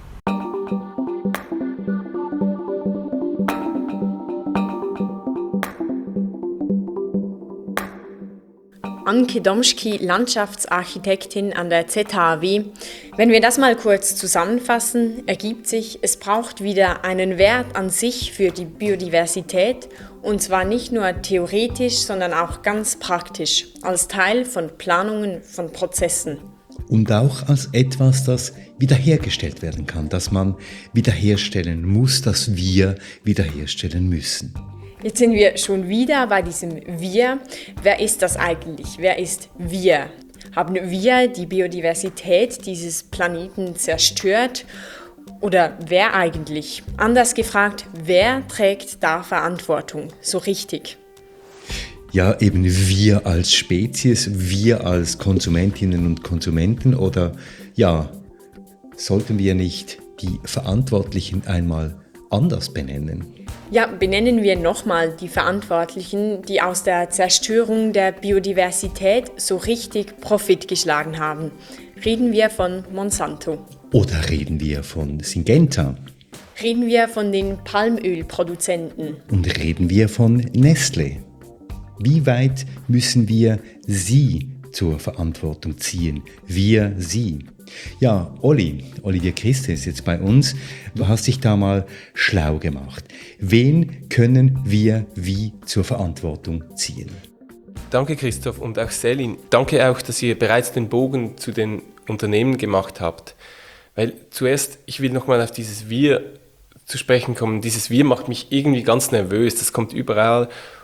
Anke Domschki, Landschaftsarchitektin an der ZHAW. Wenn wir das mal kurz zusammenfassen, ergibt sich, es braucht wieder einen Wert an sich für die Biodiversität, und zwar nicht nur theoretisch, sondern auch ganz praktisch, als Teil von Planungen, von Prozessen. Und auch als etwas, das wiederhergestellt werden kann, das man wiederherstellen muss, das wir wiederherstellen müssen. Jetzt sind wir schon wieder bei diesem Wir. Wer ist das eigentlich? Wer ist wir? Haben wir die Biodiversität dieses Planeten zerstört? Oder wer eigentlich? Anders gefragt, wer trägt da Verantwortung? So richtig. Ja, eben wir als Spezies, wir als Konsumentinnen und Konsumenten, oder ja, sollten wir nicht die Verantwortlichen einmal anders benennen? Ja, benennen wir nochmal die Verantwortlichen, die aus der Zerstörung der Biodiversität so richtig Profit geschlagen haben. Reden wir von Monsanto. Oder reden wir von Syngenta? Reden wir von den Palmölproduzenten. Und reden wir von Nestlé? Wie weit müssen wir sie zur Verantwortung ziehen? Wir, sie. Ja, Olivier Christe ist jetzt bei uns. Du hast dich da mal schlau gemacht. Wen können wir wie zur Verantwortung ziehen? Danke Christoph und auch Selin. Danke auch, dass ihr bereits den Bogen zu den Unternehmen gemacht habt. Weil zuerst, ich will nochmal auf dieses Wir zu sprechen kommen. Dieses Wir macht mich irgendwie ganz nervös. Das kommt überall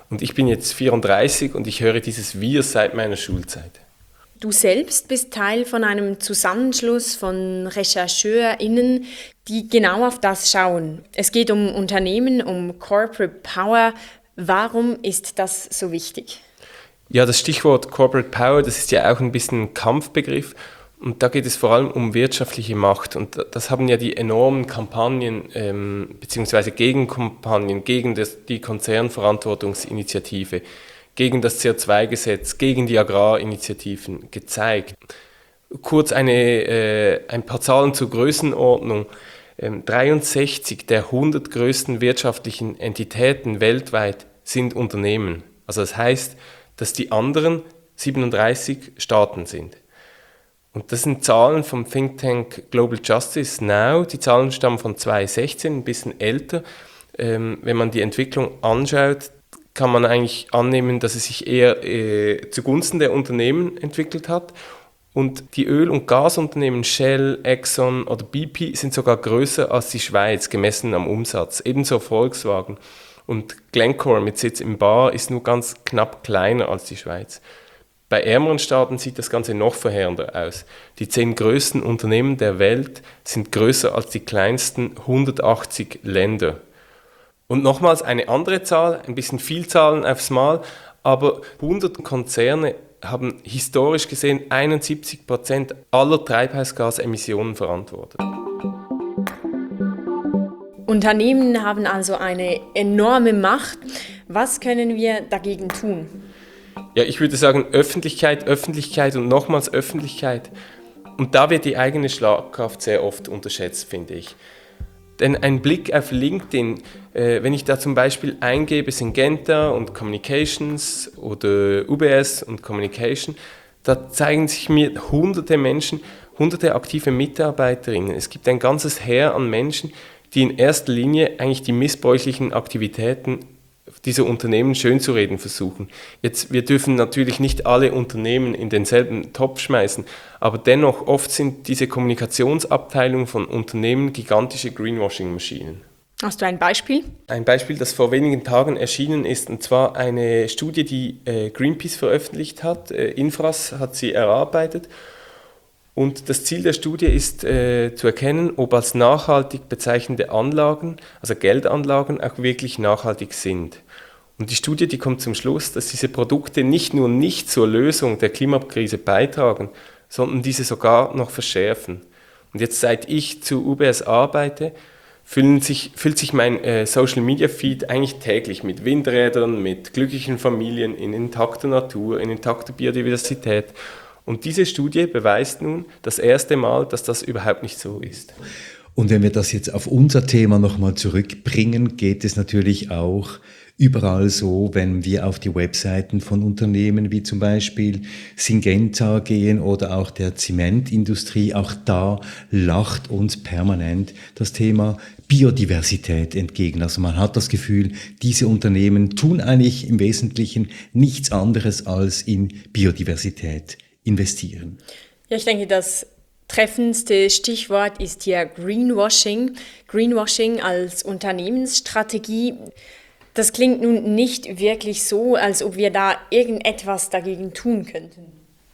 Und ich bin jetzt 34 und ich höre dieses Wir seit meiner Schulzeit. Du selbst bist Teil von einem Zusammenschluss von RechercheurInnen, die genau auf das schauen. Es geht um Unternehmen, um Corporate Power. Warum ist das so wichtig? Ja, das Stichwort Corporate Power, das ist ja auch ein bisschen ein Kampfbegriff. Und da geht es vor allem um wirtschaftliche Macht. Und das haben ja die enormen Kampagnen, beziehungsweise Gegenkampagnen gegen die Konzernverantwortungsinitiative, gegen das CO2-Gesetz, gegen die Agrarinitiativen gezeigt. Kurz ein paar Zahlen zur Größenordnung. 63 der 100 größten wirtschaftlichen Entitäten weltweit sind Unternehmen. Also das heißt, dass die anderen 37 Staaten sind. Und das sind Zahlen vom Think Tank Global Justice Now. Die Zahlen stammen von 2016, ein bisschen älter. Wenn man die Entwicklung anschaut, kann man eigentlich annehmen, dass es sich eher zugunsten der Unternehmen entwickelt hat. Und die Öl- und Gasunternehmen Shell, Exxon oder BP sind sogar größer als die Schweiz, gemessen am Umsatz. Ebenso Volkswagen. Und Glencore mit Sitz im Bar ist nur ganz knapp kleiner als die Schweiz. Bei ärmeren Staaten sieht das Ganze noch verheerender aus. Die 10 größten Unternehmen der Welt sind größer als die kleinsten 180 Länder. Und nochmals eine andere Zahl, ein bisschen viel Zahlen aufs Mal, aber 100 Konzerne haben historisch gesehen 71% aller Treibhausgasemissionen verantwortet. Unternehmen haben also eine enorme Macht. Was können wir dagegen tun? Ja, ich würde sagen Öffentlichkeit, Öffentlichkeit und nochmals Öffentlichkeit. Und da wird die eigene Schlagkraft sehr oft unterschätzt, finde ich. Denn ein Blick auf LinkedIn, wenn ich da zum Beispiel eingebe Syngenta und Communications oder UBS und Communication, da zeigen sich mir hunderte Menschen, hunderte aktive Mitarbeiterinnen. Es gibt ein ganzes Heer an Menschen, die in erster Linie eigentlich die missbräuchlichen Aktivitäten dieser Unternehmen schönzureden versuchen. Jetzt, wir dürfen natürlich nicht alle Unternehmen in denselben Topf schmeißen, aber dennoch oft sind diese Kommunikationsabteilungen von Unternehmen gigantische Greenwashing-Maschinen. Hast du ein Beispiel? Ein Beispiel, das vor wenigen Tagen erschienen ist, und zwar eine Studie, die Greenpeace veröffentlicht hat. Infras hat sie erarbeitet. Und das Ziel der Studie ist zu erkennen, ob als nachhaltig bezeichnete Anlagen, also Geldanlagen, auch wirklich nachhaltig sind. Und die Studie, die kommt zum Schluss, dass diese Produkte nicht nur nicht zur Lösung der Klimakrise beitragen, sondern diese sogar noch verschärfen. Und jetzt, seit ich zu UBS arbeite, füllt sich mein Social-Media-Feed eigentlich täglich mit Windrädern, mit glücklichen Familien, in intakter Natur, in intakter Biodiversität. Und diese Studie beweist nun das erste Mal, dass das überhaupt nicht so ist. Und wenn wir das jetzt auf unser Thema nochmal zurückbringen, geht es natürlich auch überall so, wenn wir auf die Webseiten von Unternehmen wie zum Beispiel Syngenta gehen oder auch der Zementindustrie, auch da lacht uns permanent das Thema Biodiversität entgegen. Also man hat das Gefühl, diese Unternehmen tun eigentlich im Wesentlichen nichts anderes als in Biodiversität investieren. Ja, ich denke, das treffendste Stichwort ist hier Greenwashing. Greenwashing als Unternehmensstrategie. Das klingt nun nicht wirklich so, als ob wir da irgendetwas dagegen tun könnten.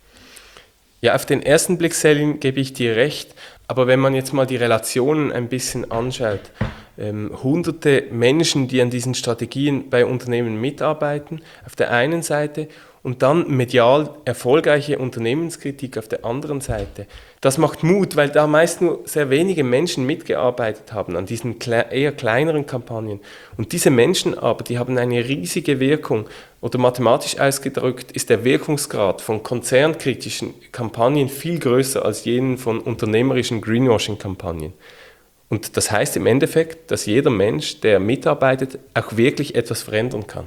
Ja, auf den ersten Blick, Selin, gebe ich dir recht. Aber wenn man jetzt mal die Relationen ein bisschen anschaut, hunderte Menschen, die an diesen Strategien bei Unternehmen mitarbeiten, auf der einen Seite, und dann medial erfolgreiche Unternehmenskritik auf der anderen Seite. Das macht Mut, weil da meist nur sehr wenige Menschen mitgearbeitet haben an diesen eher kleineren Kampagnen. Und diese Menschen aber, die haben eine riesige Wirkung. Oder mathematisch ausgedrückt ist der Wirkungsgrad von konzernkritischen Kampagnen viel größer als jenen von unternehmerischen Greenwashing-Kampagnen. Und das heißt im Endeffekt, dass jeder Mensch, der mitarbeitet, auch wirklich etwas verändern kann.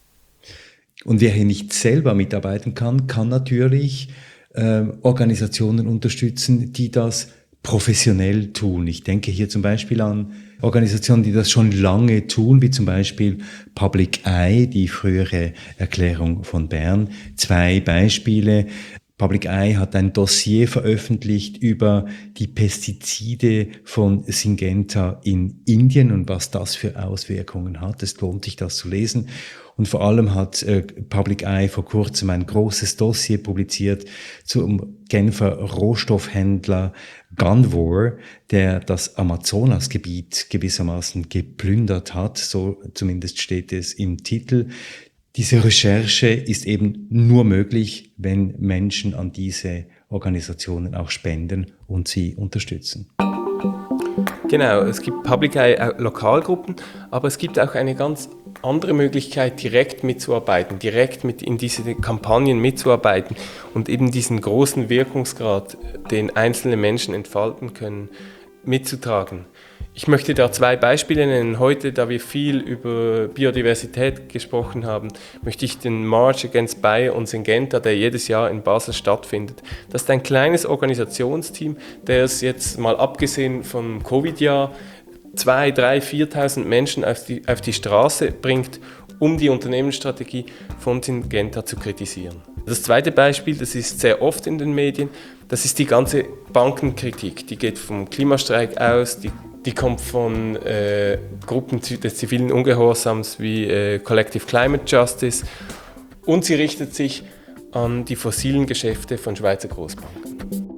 Und wer hier nicht selber mitarbeiten kann, kann natürlich Organisationen unterstützen, die das professionell tun. Ich denke hier zum Beispiel an Organisationen, die das schon lange tun, wie zum Beispiel Public Eye, die frühere Erklärung von Bern. 2 Beispiele. Public Eye hat ein Dossier veröffentlicht über die Pestizide von Syngenta in Indien und was das für Auswirkungen hat. Es lohnt sich, das zu lesen. Und vor allem hat Public Eye vor kurzem ein großes Dossier publiziert zum Genfer Rohstoffhändler Gunvor, der das Amazonasgebiet gewissermaßen geplündert hat. So zumindest steht es im Titel. Diese Recherche ist eben nur möglich, wenn Menschen an diese Organisationen auch spenden und sie unterstützen. Genau, es gibt Public Eye Lokalgruppen, aber es gibt auch eine ganz andere Möglichkeit, direkt mitzuarbeiten, direkt in diese Kampagnen mitzuarbeiten und eben diesen großen Wirkungsgrad, den einzelne Menschen entfalten können, mitzutragen. Ich möchte da 2 Beispiele nennen. Heute, da wir viel über Biodiversität gesprochen haben, möchte ich den March Against Bayer und Syngenta, der jedes Jahr in Basel stattfindet. Das ist ein kleines Organisationsteam, der es jetzt mal abgesehen vom Covid-Jahr 2.000, 3.000, 4.000 Menschen auf die Straße bringt, um die Unternehmensstrategie von Syngenta zu kritisieren. Das zweite Beispiel, das ist sehr oft in den Medien, das ist die ganze Bankenkritik. Die geht vom Klimastreik aus, die kommt von Gruppen des zivilen Ungehorsams wie Collective Climate Justice und sie richtet sich an die fossilen Geschäfte von Schweizer Großbanken.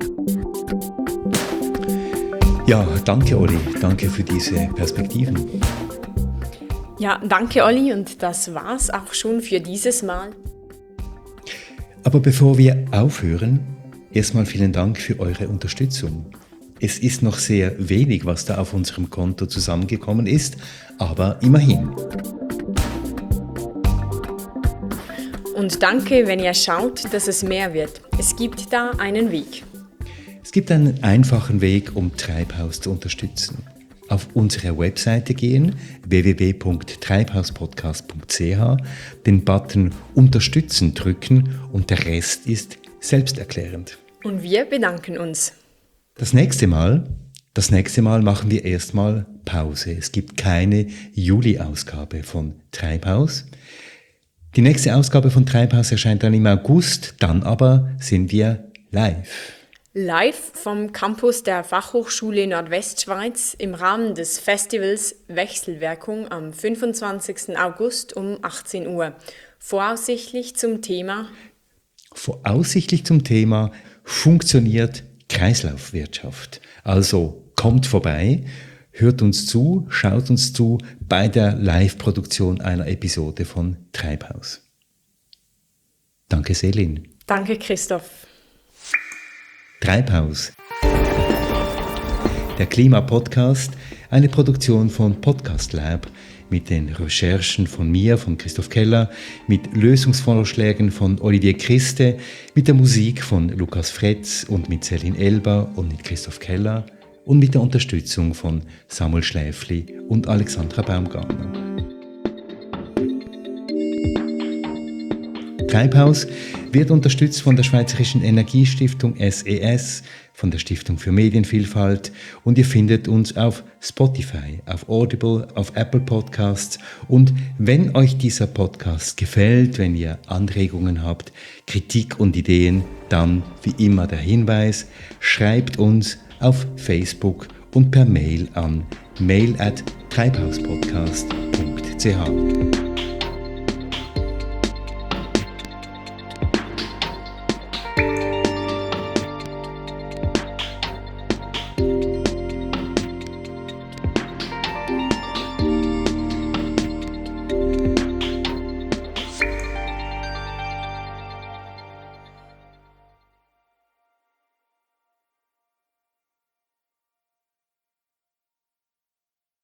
Ja, danke Olli, danke für diese Perspektiven. Ja, danke Olli und das war's auch schon für dieses Mal. Aber bevor wir aufhören, erstmal vielen Dank für eure Unterstützung. Es ist noch sehr wenig, was da auf unserem Konto zusammengekommen ist, aber immerhin. Und danke, wenn ihr schaut, dass es mehr wird. Es gibt da einen Weg. Es gibt einen einfachen Weg, um Treibhaus zu unterstützen. Auf unsere Webseite gehen, www.treibhauspodcast.ch, den Button Unterstützen drücken und der Rest ist selbsterklärend. Und wir bedanken uns. Das nächste Mal machen wir erstmal Pause. Es gibt keine Juli-Ausgabe von Treibhaus. Die nächste Ausgabe von Treibhaus erscheint dann im August, dann aber sind wir live. Live vom Campus der Fachhochschule Nordwestschweiz im Rahmen des Festivals Wechselwirkung am 25. August um 18 Uhr. Voraussichtlich zum Thema funktioniert Kreislaufwirtschaft. Also kommt vorbei, hört uns zu, schaut uns zu bei der Live-Produktion einer Episode von Treibhaus. Danke Selin. Danke Christoph. Treibhaus. Der Klima-Podcast, eine Produktion von Podcast Lab mit den Recherchen von mir, von Christoph Keller, mit Lösungsvorschlägen von Olivier Christe, mit der Musik von Lukas Fretz und mit Selin Elber und mit Christoph Keller und mit der Unterstützung von Samuel Schläfli und Alexandra Baumgartner. Treibhaus wird unterstützt von der Schweizerischen Energiestiftung SES, von der Stiftung für Medienvielfalt und ihr findet uns auf Spotify, auf Audible, auf Apple Podcasts und wenn euch dieser Podcast gefällt, wenn ihr Anregungen habt, Kritik und Ideen, dann wie immer der Hinweis, schreibt uns auf Facebook und per Mail an mail@treibhauspodcast.ch.